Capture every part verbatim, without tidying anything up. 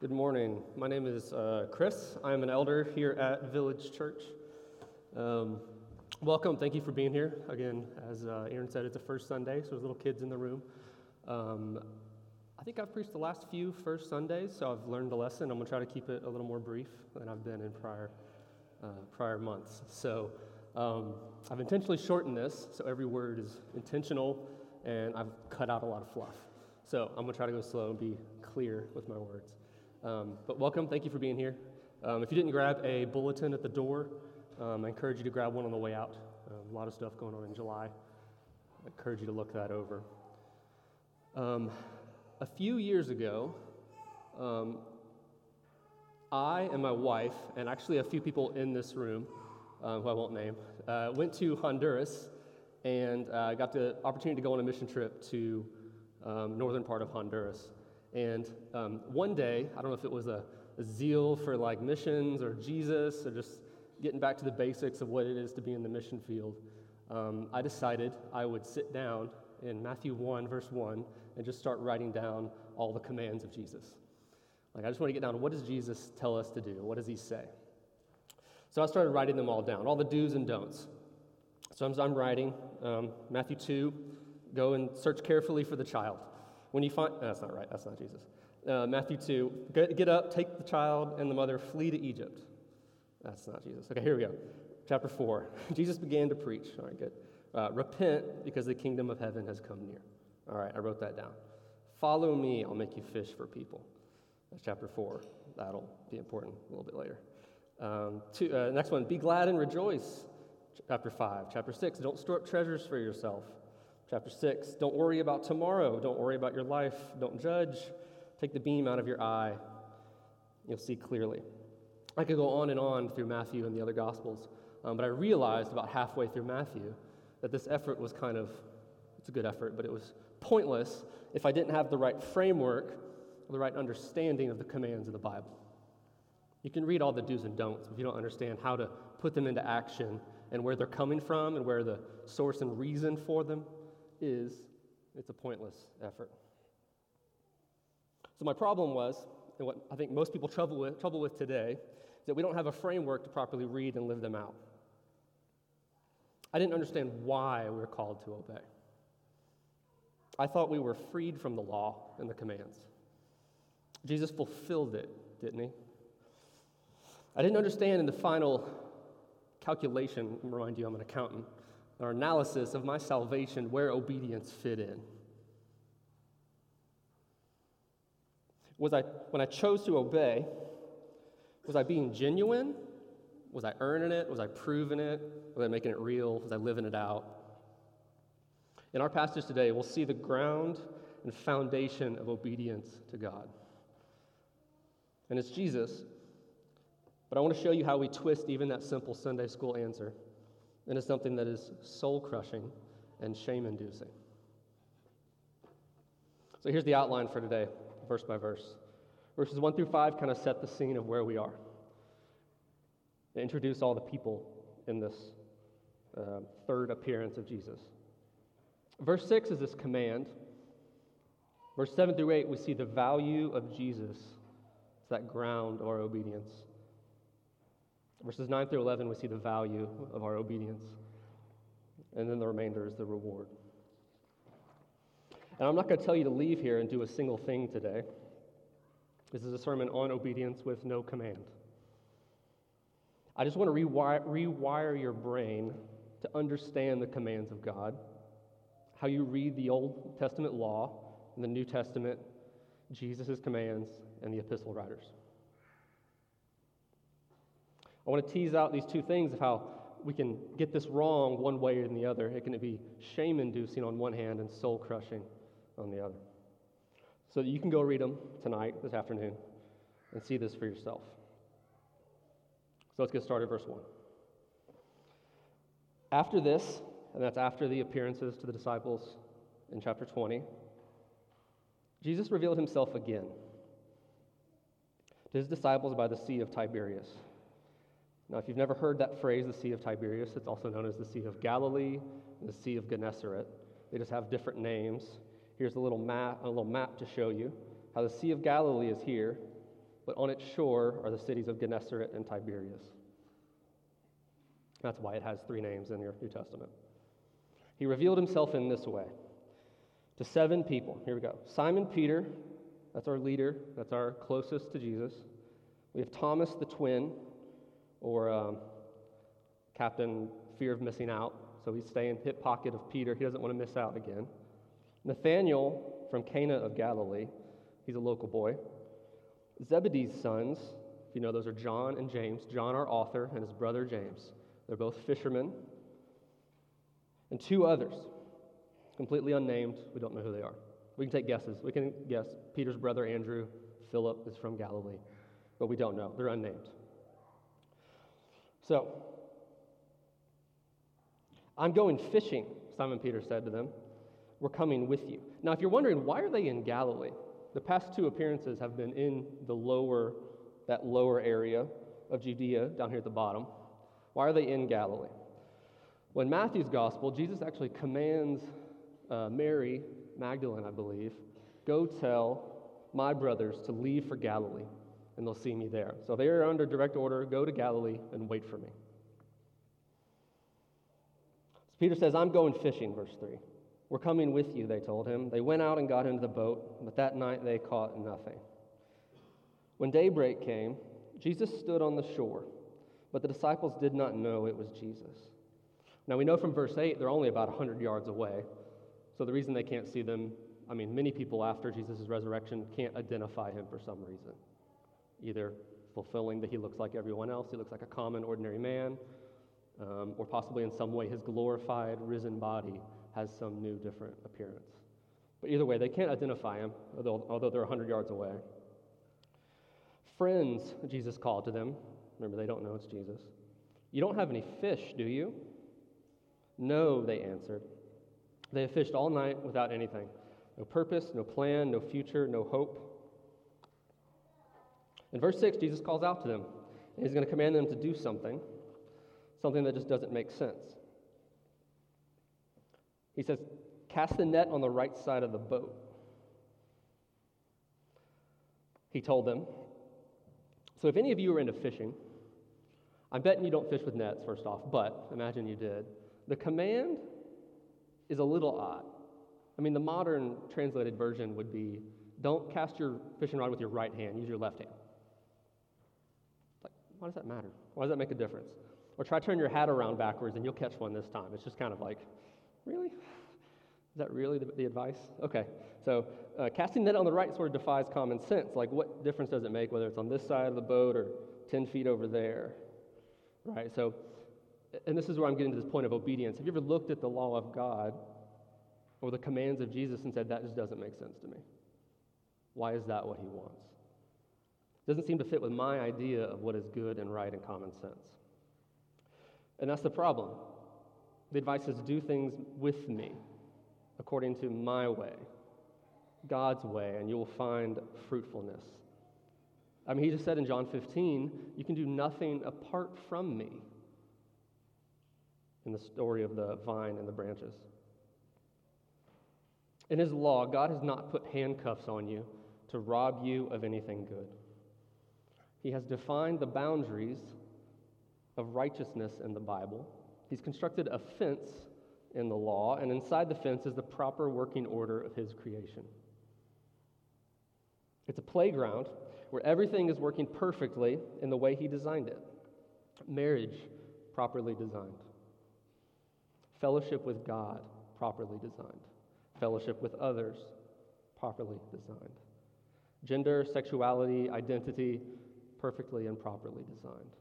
Good morning. My name is uh, Chris. I'm an elder here at Village Church. Um, welcome. Thank you for being here. Again, as uh, Aaron said, it's the first Sunday, so there's little kids in the room. Um, I think I've preached the last few first Sundays, so I've learned a lesson. I'm going to try to keep it a little more brief than I've been in prior uh, prior months. So um, I've intentionally shortened this, so every word is intentional, and I've cut out a lot of fluff. So I'm going to try to go slow and be clear with my words. Um, but welcome, thank you for being here. Um, if you didn't grab a bulletin at the door, um, I encourage you to grab one on the way out. Um, a lot of stuff going on in July. I encourage you to look that over. Um, a few years ago, um, I and my wife, and actually a few people in this room, uh, who I won't name, uh, went to Honduras and uh, got the opportunity to go on a mission trip to um, northern part of Honduras. And um, one day, I don't know if it was a, a zeal for like missions or Jesus or just getting back to the basics of what it is to be in the mission field, um, I decided I would sit down in Matthew one, verse one, and just start writing down all the commands of Jesus. Like, I just want to get down to what does Jesus tell us to do? What does he say? So I started writing them all down, all the do's and don'ts. So I'm, I'm writing um, Matthew two, go and search carefully for the child. When you find, no, that's not right, that's not Jesus. Uh, Matthew two, get, get up, take the child and the mother, flee to Egypt. That's not Jesus. Okay, here we go. Chapter four, Jesus began to preach. All right, good. Uh, Repent because the kingdom of heaven has come near. All right, I wrote that down. Follow me, I'll make you fish for people. That's chapter four. That'll be important a little bit later. Um, two, uh, next one, be glad and rejoice. Chapter five. Chapter six, don't store up treasures for yourself. Chapter six, don't worry about tomorrow. Don't worry about your life. Don't judge. Take the beam out of your eye. You'll see clearly. I could go on and on through Matthew and the other Gospels, um, but I realized about halfway through Matthew that this effort was kind of, it's a good effort, but it was pointless if I didn't have the right framework or the right understanding of the commands of the Bible. You can read all the do's and don'ts, but if you don't understand how to put them into action and where they're coming from and where the source and reason for them is, it's a pointless effort. So my problem was, and what I think most people trouble with, trouble with today, is that we don't have a framework to properly read and live them out. I didn't understand why we were called to obey. I thought we were freed from the law and the commands. Jesus fulfilled it, didn't he? I didn't understand in the final calculation, remind you I'm an accountant, or analysis of my salvation where obedience fit in. Was I, when I chose to obey, was I being genuine? Was I earning it? Was I proving it? Was I making it real? Was I living it out? In our passage today, we'll see the ground and foundation of obedience to God. And it's Jesus, but I want to show you how we twist even that simple Sunday school answer into something that is soul-crushing and shame-inducing. So here's the outline for today, verse by verse. Verses one through five kind of set the scene of where we are. They introduce all the people in this uh, third appearance of Jesus. Verse six is this command. Verse seven through eight, we see the value of Jesus. It's that ground of our obedience. Verses nine through eleven, we see the value of our obedience. And then the remainder is the reward. And I'm not going to tell you to leave here and do a single thing today. This is a sermon on obedience with no command. I just want to rewire, rewire your brain to understand the commands of God, how you read the Old Testament law and the New Testament, Jesus' commands, and the epistle writers. I want to tease out these two things of how we can get this wrong one way or the other. It can be shame-inducing on one hand and soul-crushing on the other. So that you can go read them tonight, this afternoon, and see this for yourself. So let's get started, verse one. After this, and that's after the appearances to the disciples in chapter twenty, Jesus revealed himself again to his disciples by the Sea of Tiberias. Now, if you've never heard that phrase, the Sea of Tiberias, it's also known as the Sea of Galilee and the Sea of Gennesaret. They just have different names. Here's a little map, a little map to show you how the Sea of Galilee is here, but on its shore are the cities of Gennesaret and Tiberias. That's why it has three names in your New Testament. He revealed himself in this way to seven people. Here we go. Simon Peter, that's our leader, that's our closest to Jesus. We have Thomas the twin, or um, Captain Fear of Missing Out. So he's staying hip pocket of Peter. He doesn't want to miss out again. Nathanael from Cana of Galilee. He's a local boy. Zebedee's sons, if you know, those are John and James. John, our author, and his brother James. They're both fishermen. And two others, completely unnamed. We don't know who they are. We can take guesses. We can guess Peter's brother Andrew. Philip is from Galilee. But we don't know. They're unnamed. So, I'm going fishing, Simon Peter said to them. We're coming with you. Now, if you're wondering, why are they in Galilee? The past two appearances have been in the lower, that lower area of Judea, down here at the bottom. Why are they in Galilee? Well, in Matthew's gospel, Jesus actually commands uh, Mary, Magdalene, I believe, go tell my brothers to leave for Galilee, and they'll see me there. So they are under direct order, go to Galilee and wait for me. So Peter says, I'm going fishing, verse three. We're coming with you, they told him. They went out and got into the boat, but that night they caught nothing. When daybreak came, Jesus stood on the shore, but the disciples did not know it was Jesus. Now we know from verse eight, they're only about one hundred yards away. So the reason they can't see them, I mean, many people after Jesus' resurrection can't identify him for some reason. Either fulfilling that he looks like everyone else, he looks like a common, ordinary man, um, or possibly in some way his glorified, risen body has some new, different appearance. But either way, they can't identify him, although, although they're one hundred yards away. Friends, Jesus called to them. Remember, they don't know it's Jesus. You don't have any fish, do you? No, they answered. They have fished all night without anything. No purpose, no plan, no future, no hope. In verse six, Jesus calls out to them, and he's going to command them to do something, something that just doesn't make sense. He says, cast the net on the right side of the boat. He told them. So if any of you are into fishing, I'm betting you don't fish with nets, first off, but imagine you did. The command is a little odd. I mean, the modern translated version would be, don't cast your fishing rod with your right hand, use your left hand. Like, why does that matter? Why does that make a difference? Or try turning your hat around backwards and you'll catch one this time. It's just kind of like, really? Is that really the, the advice? Okay, so uh, casting net on the right sort of defies common sense. Like, what difference does it make whether it's on this side of the boat or ten feet over there? Right, so, and this is where I'm getting to this point of obedience. Have you ever looked at the law of God or the commands of Jesus and said, that just doesn't make sense to me? Why is that what he wants? It doesn't seem to fit with my idea of what is good and right and common sense. And that's the problem. The advice is do things with me, according to my way, God's way, and you will find fruitfulness. I mean, he just said in John fifteen, you can do nothing apart from me, in the story of the vine and the branches. In his law, God has not put handcuffs on you to rob you of anything good. He has defined the boundaries of righteousness in the Bible. He's constructed a fence in the law, and inside the fence is the proper working order of his creation. It's a playground where everything is working perfectly in the way he designed it. Marriage, properly designed. Fellowship with God, properly designed. Fellowship with others, properly designed. Gender, sexuality, identity, perfectly and properly designed.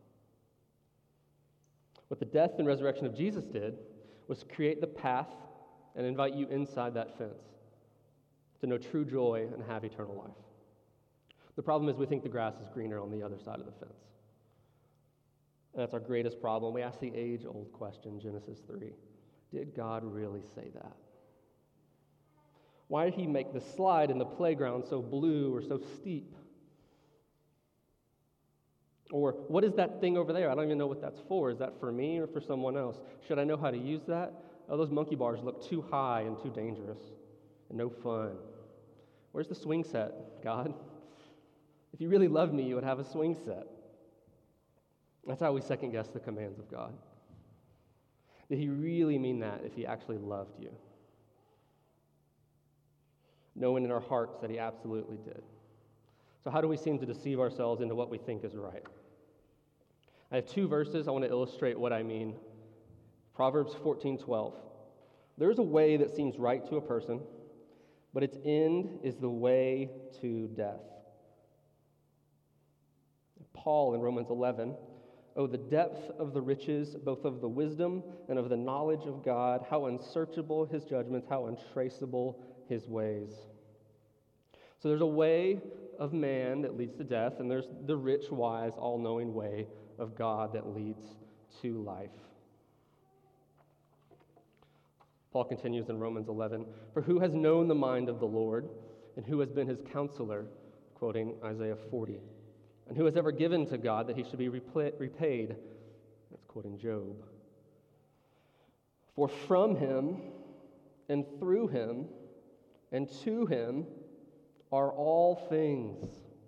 What the death and resurrection of Jesus did was create the path and invite you inside that fence to know true joy and have eternal life. The problem is we think the grass is greener on the other side of the fence. And that's our greatest problem. We ask the age-old question, Genesis three. Did God really say that? Why did he make the slide in the playground so blue or so steep? Or what is that thing over there? I don't even know what that's for. Is that for me or for someone else? Should I know how to use that? Oh, those monkey bars look too high and too dangerous and no fun. Where's the swing set, God? If you really loved me, you would have a swing set. That's how we second guess the commands of God. Did he really mean that if he actually loved you? Knowing in our hearts that he absolutely did. So how do we seem to deceive ourselves into what we think is right? I have two verses I want to illustrate what I mean. Proverbs fourteen twelve. There is a way that seems right to a person, but its end is the way to death. Paul in Romans eleven, oh, the depth of the riches, both of the wisdom and of the knowledge of God, how unsearchable his judgments, how untraceable his ways. So there's a way of man that leads to death, and there's the rich, wise, all-knowing way of God that leads to life. Paul continues in Romans eleven, for who has known the mind of the Lord, and who has been his counselor, quoting Isaiah forty, and who has ever given to God that he should be repaid, that's quoting Job. For from him, and through him, and to him are all things.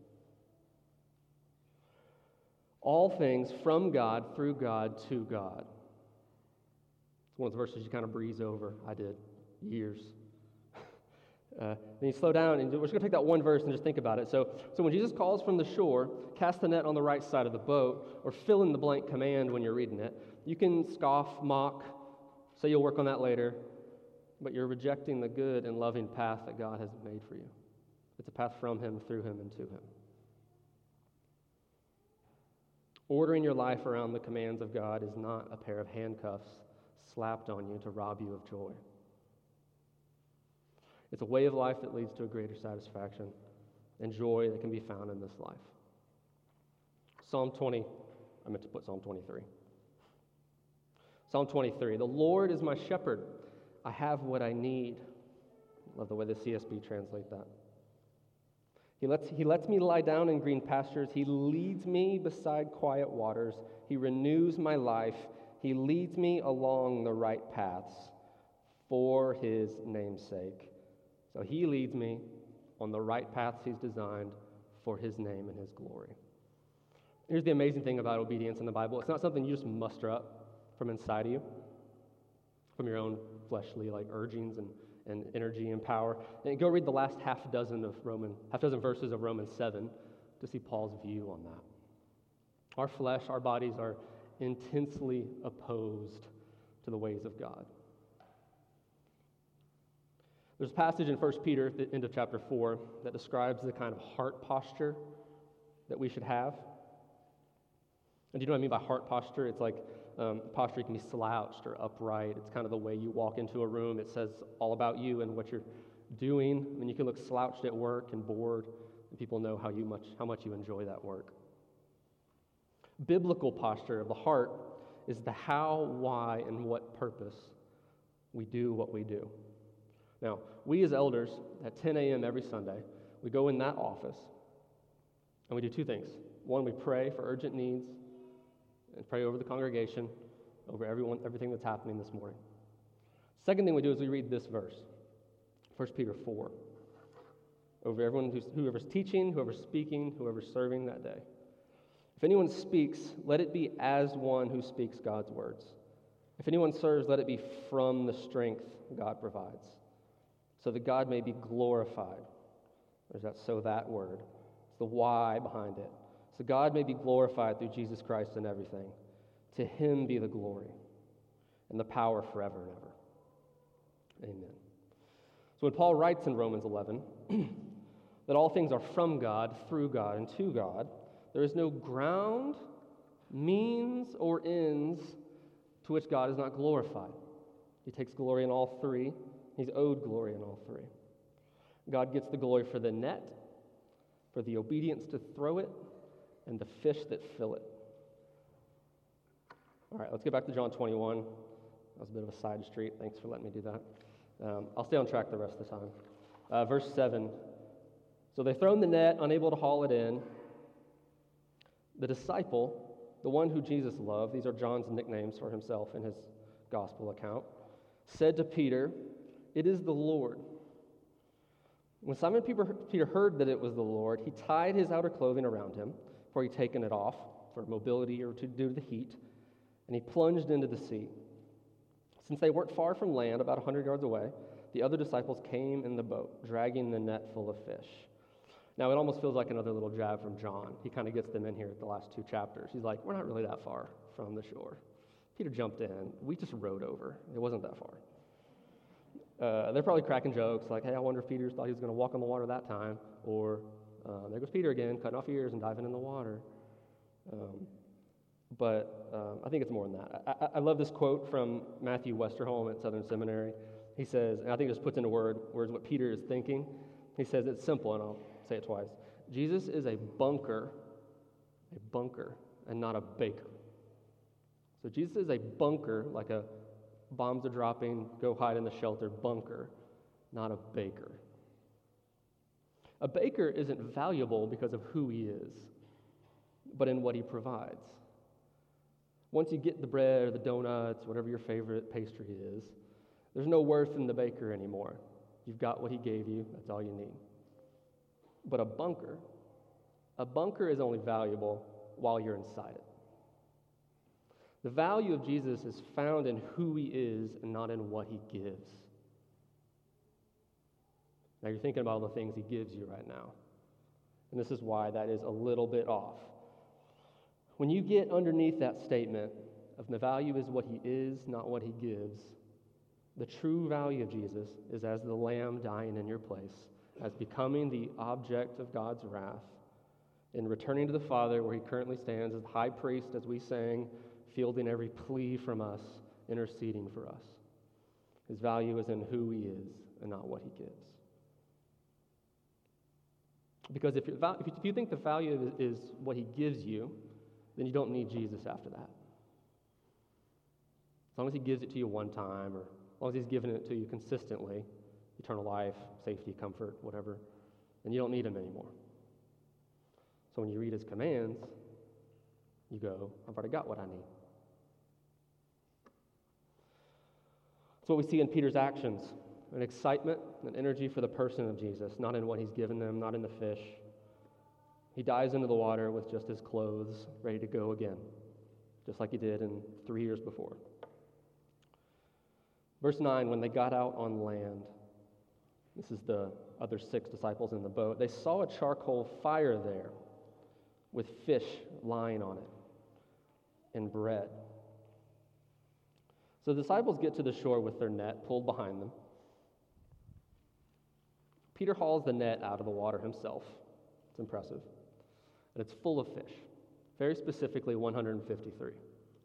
All things from God, through God, to God. It's one of the verses you kind of breeze over. I did. Years. Uh, then you slow down, and we're just going to take that one verse and just think about it. So, so when Jesus calls from the shore, cast the net on the right side of the boat, or fill in the blank command when you're reading it, you can scoff, mock, say you'll work on that later, but you're rejecting the good and loving path that God has made for you. It's a path from him, through him, and to him. Ordering your life around the commands of God is not a pair of handcuffs slapped on you to rob you of joy. It's a way of life that leads to a greater satisfaction and joy that can be found in this life. Psalm twenty, I meant to put Psalm twenty-three. Psalm twenty-three, the Lord is my shepherd. I have what I need. Love the way the C S B translate that. He lets, he lets me lie down in green pastures. He leads me beside quiet waters. He renews my life. He leads me along the right paths for his name's sake. So he leads me on the right paths he's designed for his name and his glory. Here's the amazing thing about obedience in the Bible. It's not something you just muster up from inside of you, from your own fleshly like urgings and and energy and power. And go read the last half dozen of Roman, half dozen verses of Romans seven to see Paul's view on that. Our flesh, our bodies are intensely opposed to the ways of God. There's a passage in First Peter at the end of chapter four that describes the kind of heart posture that we should have. And do you know what I mean by heart posture? It's like um, posture you can be slouched or upright. It's kind of the way you walk into a room. It says all about you and what you're doing. I mean, you can look slouched at work and bored, and people know how you much how much you enjoy that work. Biblical posture of the heart is the how, why, and what purpose we do what we do. Now, we as elders at ten a.m. every Sunday, we go in that office and we do two things. One, we pray for urgent needs and pray over the congregation, over everyone, everything that's happening this morning. Second thing we do is we read this verse, First Peter four, over everyone who's, whoever's teaching, whoever's speaking, whoever's serving that day. If anyone speaks, let it be as one who speaks God's words. If anyone serves, let it be from the strength God provides, so that God may be glorified. There's that so that word. It's the why behind it. So God may be glorified through Jesus Christ in everything. To him be the glory and the power forever and ever. Amen. So when Paul writes in Romans eleven that all things are from God, through God, and to God, there is no ground, means, or ends to which God is not glorified. He takes glory in all three. He's owed glory in all three. God gets the glory for the net, for the obedience to throw it, and the fish that fill it. All right, let's get back to John twenty-one. That was a bit of a side street. Thanks for letting me do that. Um, I'll stay on track the rest of the time. Uh, verse seven. So they've thrown the net, unable to haul it in. The disciple, the one who Jesus loved, these are John's nicknames for himself in his gospel account, said to Peter, "It is the Lord." When Simon Peter Peter heard that it was the Lord, he tied his outer clothing around him, for he'd taken it off for mobility or to due to the heat, and he plunged into the sea. Since they weren't far from land, about a hundred yards away, the other disciples came in the boat, dragging the net full of fish. Now, it almost feels like another little jab from John. He kind of gets them in here at the last two chapters. He's like, we're not really that far from the shore. Peter jumped in. We just rowed over. It wasn't that far. Uh, they're probably cracking jokes like, hey, I wonder if Peter thought he was going to walk on the water that time. Or, uh, there goes Peter again, cutting off ears and diving in the water. Um, but um, I think it's more than that. I, I, I love this quote from Matthew Westerholm at Southern Seminary. He says, and I think it just puts into word, words what Peter is thinking. He says, it's simple, and I'll say it twice. Jesus is a bunker, a bunker, and not a baker. So Jesus is a bunker, like a bombs are dropping, go hide in the shelter bunker, not a baker. A baker isn't valuable because of who he is, but in what he provides. Once you get the bread or the donuts, whatever your favorite pastry is, there's no worth in the baker anymore. You've got what he gave you, that's all you need. But a bunker, a bunker is only valuable while you're inside it. The value of Jesus is found in who he is and not in what he gives. Now you're thinking about all the things he gives you right now. And this is why that is a little bit off. When you get underneath that statement of the value is what he is, not what he gives, the true value of Jesus is as the lamb dying in your place, as becoming the object of God's wrath, in returning to the Father where he currently stands as the high priest, as we sang, fielding every plea from us, interceding for us. His value is in who he is and not what he gives. Because if, if you think the value is what he gives you, then you don't need Jesus after that. As long as he gives it to you one time, or as long as he's given it to you consistently, eternal life, safety, comfort, whatever, then you don't need him anymore. So when you read his commands, you go, I've already got what I need. That's what we see in Peter's actions, an excitement, an energy for the person of Jesus, not in what he's given them, not in the fish. He dives into the water with just his clothes ready to go again, just like he did in three years before. Verse nine, when they got out on land, this is the other six disciples in the boat, they saw a charcoal fire there with fish lying on it and bread. So the disciples get to the shore with their net pulled behind them. Peter hauls the net out of the water himself. It's impressive. And it's full of fish, very specifically one hundred fifty-three.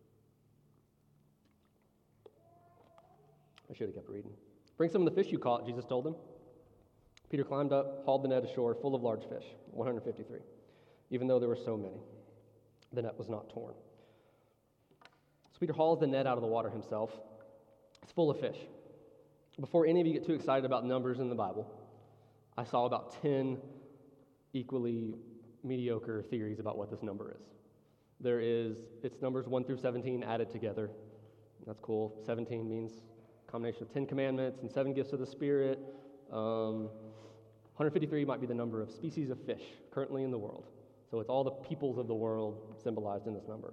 I should have kept reading. Bring some of the fish you caught, Jesus told them. Peter climbed up, hauled the net ashore, full of large fish, one hundred fifty-three. Even though there were so many, the net was not torn. So Peter hauls the net out of the water himself. It's full of fish. Before any of you get too excited about numbers in the Bible, I saw about ten equally mediocre theories about what this number is. There is, it's numbers one through seventeen added together. That's cool. seventeen means a combination of ten commandments and seven gifts of the Spirit. Um, one hundred fifty-three might be the number of species of fish currently in the world. So it's all the peoples of the world symbolized in this number.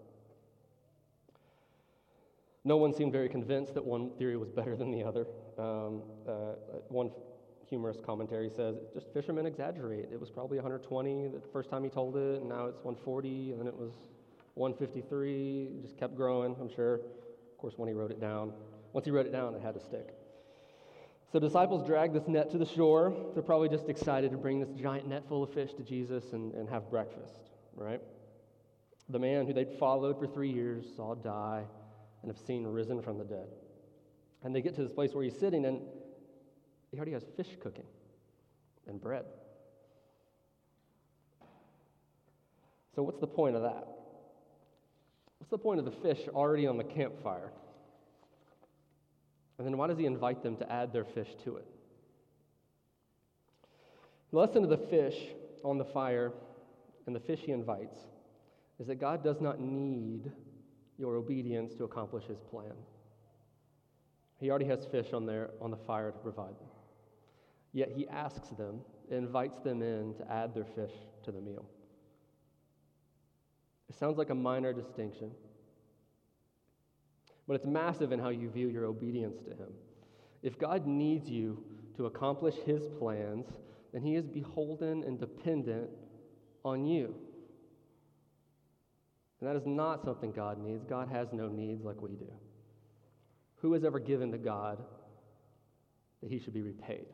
No one seemed very convinced that one theory was better than the other. Um, uh, one humorous commentary says, just fishermen exaggerate. It was probably one hundred twenty the first time he told it, and now it's one hundred forty, and then it was one hundred fifty-three. It just kept growing, I'm sure. Of course, when he wrote it down. Once he wrote it down, it had to stick. So disciples drag this net to the shore. They're probably just excited to bring this giant net full of fish to Jesus and, and have breakfast, right? The man who they'd followed for three years saw die and have seen risen from the dead. And they get to this place where he's sitting, and he already has fish cooking and bread. So what's the point of that? What's the point of the fish already on the campfire? And then why does he invite them to add their fish to it? The lesson of the fish on the fire and the fish he invites is that God does not need your obedience to accomplish his plan. He already has fish on there on the fire to provide them. Yet he asks them it invites them in to add their fish to the meal. It sounds like a minor distinction, but it's massive in how you view your obedience to him. If God needs you to accomplish his plans, then he is beholden and dependent on you. And that is not something God needs. God has no needs like we do. Who has ever given to God that he should be repaid?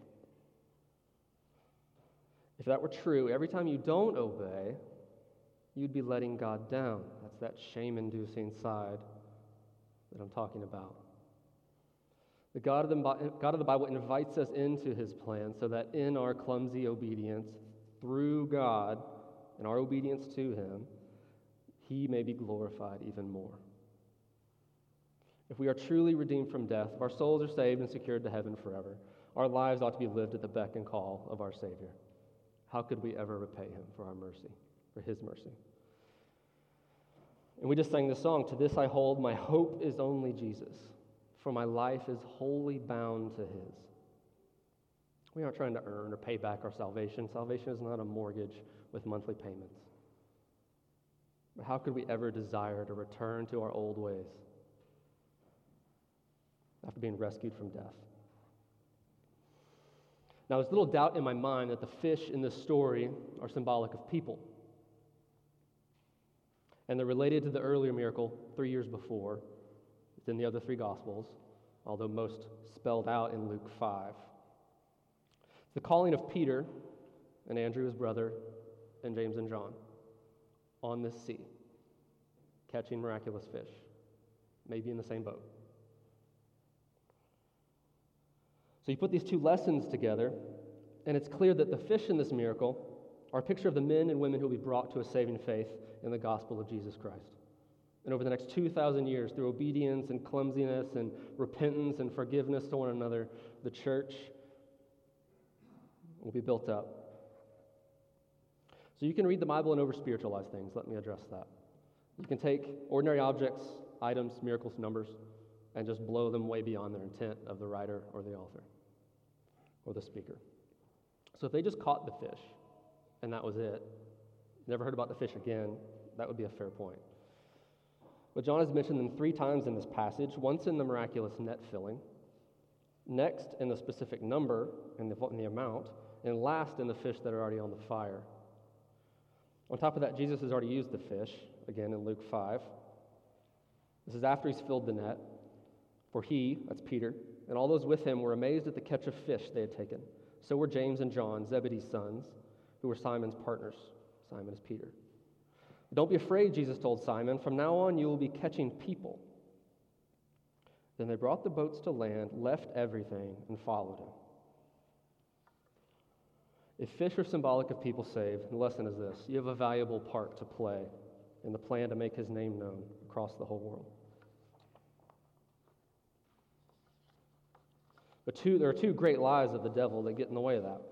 If that were true, every time you don't obey, you'd be letting God down. That's that shame-inducing side that I'm talking about. The God of the, God of the Bible invites us into his plan so that in our clumsy obedience, through God and our obedience to him, he may be glorified even more. If we are truly redeemed from death, if our souls are saved and secured to heaven forever, our lives ought to be lived at the beck and call of our Savior. How could we ever repay him for our mercy, for his mercy? And we just sang this song, "To this I hold, my hope is only Jesus, for my life is wholly bound to his." We aren't trying to earn or pay back our salvation. Salvation is not a mortgage with monthly payments. But how could we ever desire to return to our old ways after being rescued from death? Now, there's little doubt in my mind that the fish in this story are symbolic of people. And they're related to the earlier miracle three years before. It's in the other three Gospels, although most spelled out in Luke five. It's the calling of Peter and Andrew, his brother, and James and John on this sea, catching miraculous fish, maybe in the same boat. So you put these two lessons together, and it's clear that the fish in this miracle are a picture of the men and women who will be brought to a saving faith in the gospel of Jesus Christ. And over the next two thousand years, through obedience and clumsiness and repentance and forgiveness to one another, the church will be built up. So you can read the Bible and over-spiritualize things. Let me address that. You can take ordinary objects, items, miracles, numbers, and just blow them way beyond their intent of the writer or the author or the speaker. So if they just caught the fish and that was it, never heard about the fish again, that would be a fair point. But John has mentioned them three times in this passage, once in the miraculous net filling, next in the specific number and the, in the amount, and last in the fish that are already on the fire. On top of that, Jesus has already used the fish, again in Luke five. This is after he's filled the net. For he, that's Peter, and all those with him were amazed at the catch of fish they had taken. So were James and John, Zebedee's sons, who were Simon's partners. Simon is Peter. Don't be afraid, Jesus told Simon. From now on you will be catching people. Then they brought the boats to land, left everything, and followed him. If fish are symbolic of people saved, the lesson is this: you have a valuable part to play in the plan to make his name known across the whole world. But two, there are two great lies of the devil that get in the way of that.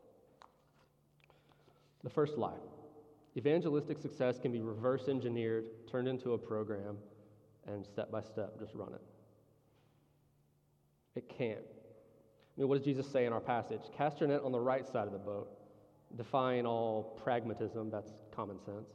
The first lie: evangelistic success can be reverse engineered, turned into a program, and step by step just run it. It can't. I mean, what does Jesus say in our passage? Cast your net on the right side of the boat, defying all pragmatism, that's common sense.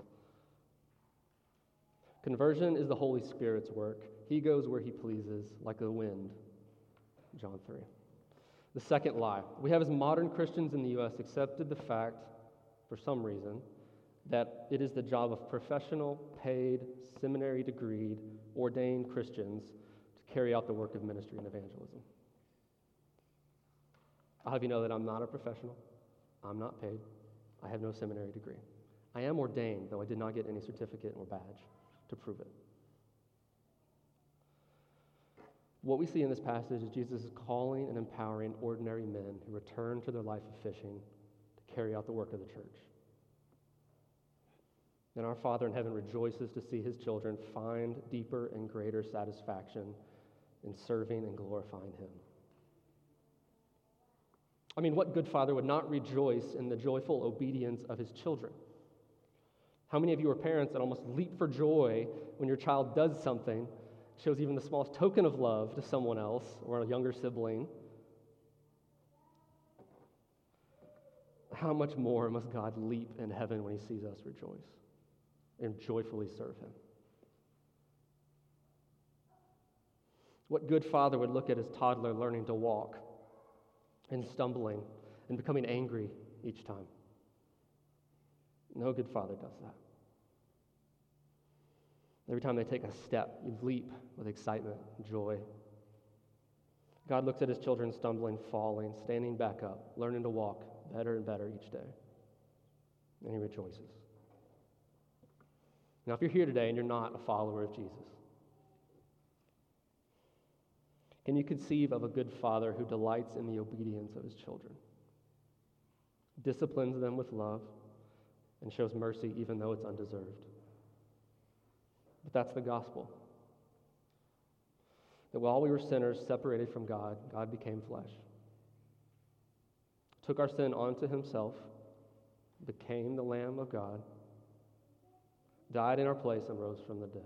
Conversion is the Holy Spirit's work. He goes where he pleases, like the wind. John three. The second lie: we have as modern Christians in the U S accepted the fact, for some reason, that it is the job of professional, paid, seminary-degreed, ordained Christians to carry out the work of ministry and evangelism. I'll have you know that I'm not a professional. I'm not paid. I have no seminary degree. I am ordained, though I did not get any certificate or badge to prove it. What we see in this passage is Jesus is calling and empowering ordinary men who return to their life of fishing to carry out the work of the church. And our Father in heaven rejoices to see his children find deeper and greater satisfaction in serving and glorifying him. I mean, what good father would not rejoice in the joyful obedience of his children? How many of you are parents that almost leap for joy when your child does something, shows even the smallest token of love to someone else or a younger sibling? how much more must God leap in heaven when he sees us rejoice and joyfully serve him? What good father would look at his toddler learning to walk and stumbling and becoming angry each time? No good father does that. Every time they take a step, you leap with excitement and joy. God looks at his children stumbling, falling, standing back up, learning to walk better and better each day, and he rejoices. Now, if you're here today and you're not a follower of Jesus, can you conceive of a good father who delights in the obedience of his children, disciplines them with love, and shows mercy even though it's undeserved? But that's the gospel. That while we were sinners separated from God, God became flesh, took our sin onto himself, became the Lamb of God, died in our place, and rose from the dead.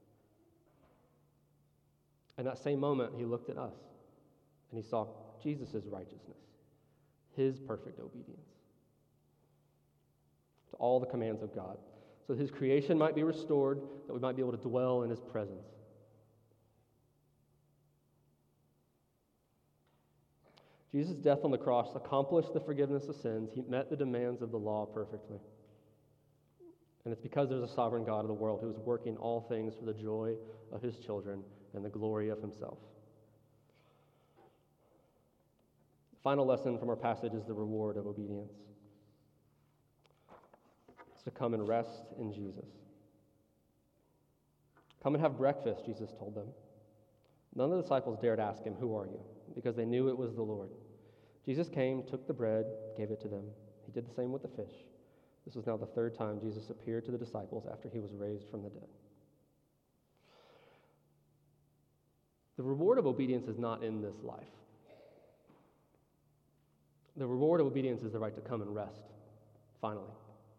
In that same moment, he looked at us, and he saw Jesus' righteousness, his perfect obedience to all the commands of God, so that his creation might be restored, that we might be able to dwell in his presence. Jesus' death on the cross accomplished the forgiveness of sins. He met the demands of the law perfectly. And it's because there's a sovereign God of the world who is working all things for the joy of his children and the glory of himself. The final lesson from our passage is the reward of obedience. It's to come and rest in Jesus. Come and have breakfast, Jesus told them. None of the disciples dared ask him, "Who are you?" because they knew it was the Lord. Jesus came, took the bread, gave it to them. He did the same with the fish. This was now the third time Jesus appeared to the disciples after he was raised from the dead. The reward of obedience is not in this life. The reward of obedience is the right to come and rest, finally.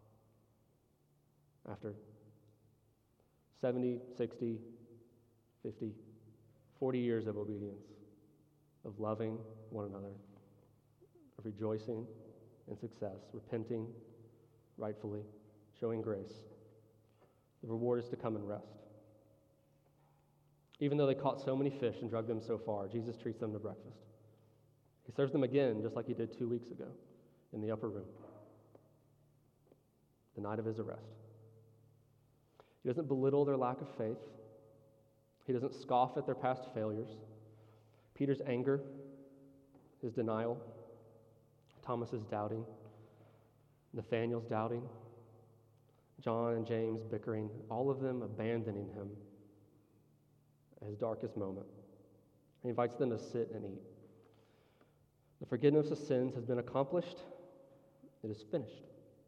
After seventy, sixty, fifty, forty years of obedience, of loving one another, of rejoicing in success, repenting rightfully, showing grace. The reward is to come and rest. Even though they caught so many fish and dragged them so far, Jesus treats them to breakfast. He serves them again, just like he did two weeks ago, in the upper room, the night of his arrest. He doesn't belittle their lack of faith. He doesn't scoff at their past failures. Peter's anger, his denial, Thomas's doubting, Nathanael's doubting, John and James bickering, all of them abandoning him at his darkest moment. He invites them to sit and eat. The forgiveness of sins has been accomplished. It is finished.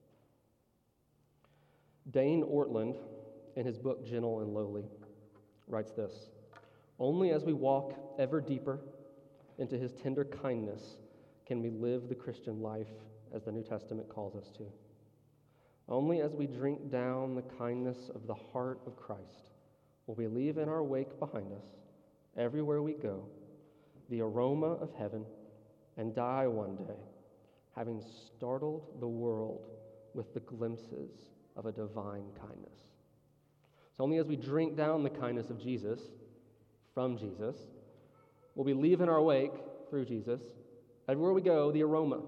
Dane Ortland, in his book Gentle and Lowly, writes this: "Only as we walk ever deeper into his tender kindness can we live the Christian life as the New Testament calls us to. Only as we drink down the kindness of the heart of Christ will we leave in our wake behind us, everywhere we go, the aroma of heaven, and die one day, having startled the world with the glimpses of a divine kindness." So only as we drink down the kindness of Jesus, from Jesus, will we leave in our wake, through Jesus, everywhere we go, the aroma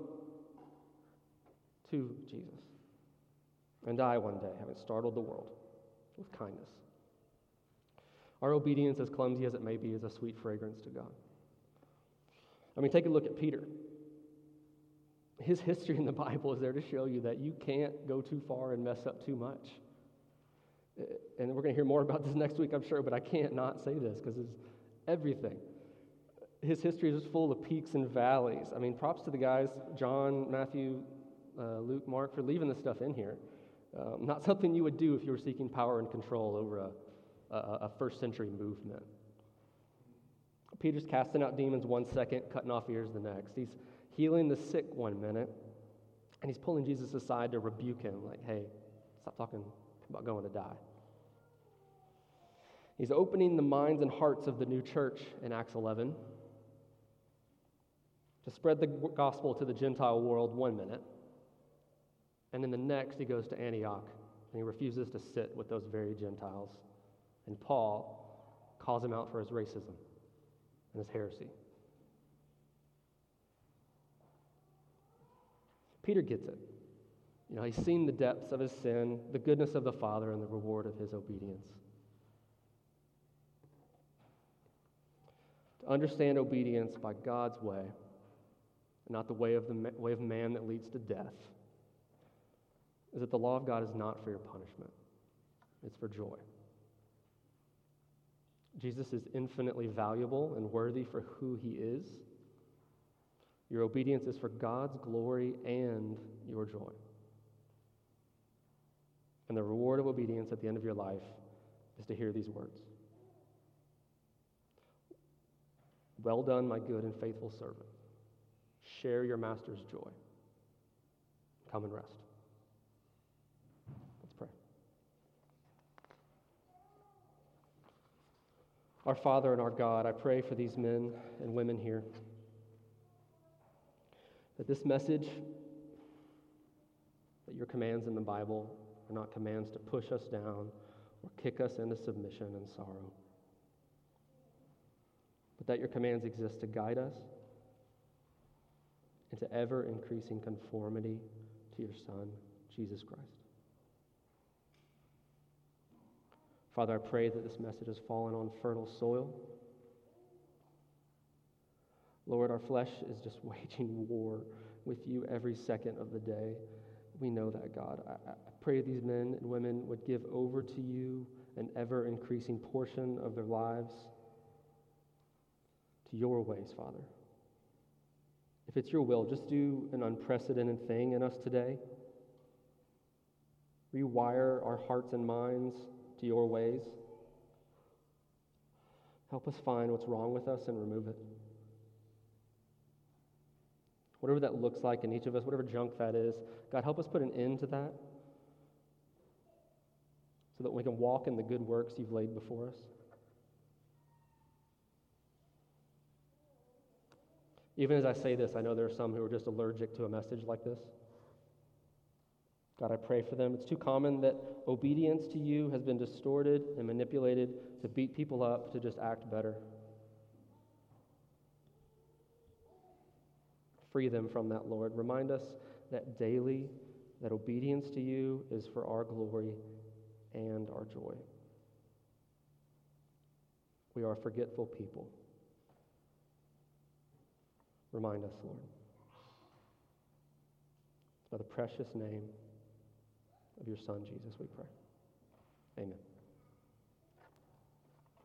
to Jesus, and die one day, having startled the world with kindness. Our obedience, as clumsy as it may be, is a sweet fragrance to God. I mean, take a look at Peter. His history in the Bible is there to show you that you can't go too far and mess up too much. And we're going to hear more about this next week, I'm sure, but I can't not say this because it's everything. His history is full of peaks and valleys. I mean, props to the guys, John, Matthew, uh, Luke, Mark, for leaving this stuff in here. Um, not something you would do if you were seeking power and control over a, a, a first century movement. Peter's casting out demons one second, cutting off ears the next. He's healing the sick one minute, and he's pulling Jesus aside to rebuke him, like, hey, stop talking about going to die. He's opening the minds and hearts of the new church in Acts eleven to spread the gospel to the Gentile world one minute, And in the next, he goes to Antioch, and he refuses to sit with those very Gentiles. And Paul calls him out for his racism and his heresy. Peter gets it. You know, he's seen the depths of his sin, the goodness of the Father, and the reward of his obedience. To understand obedience by God's way, and not the way of the way of man that leads to death, is that the law of God is not for your punishment. It's for joy. Jesus is infinitely valuable and worthy for who he is. Your obedience is for God's glory and your joy. And the reward of obedience at the end of your life is to hear these words. Well done, my good and faithful servant. Share your master's joy. Come and rest. Let's pray. Our Father and our God, I pray for these men and women here, that this message, that your commands in the Bible are not commands to push us down or kick us into submission and sorrow, but that your commands exist to guide us into ever-increasing conformity to your Son, Jesus Christ. Father, I pray that this message has fallen on fertile soil. Lord, our flesh is just waging war with you every second of the day. We know that, God. I, I pray these men and women would give over to you an ever-increasing portion of their lives to your ways, Father. If it's your will, just do an unprecedented thing in us today. Rewire our hearts and minds to your ways. Help us find what's wrong with us and remove it. Whatever that looks like in each of us, whatever junk that is, God, help us put an end to that so that we can walk in the good works you've laid before us. Even as I say this, I know there are some who are just allergic to a message like this. God, I pray for them. It's too common that obedience to you has been distorted and manipulated to beat people up, to just act better. Free them from that, Lord. Remind us that daily, that obedience to you is for our glory and our joy. We are a forgetful people. Remind us, Lord. By the precious name of your Son, Jesus, we pray. Amen.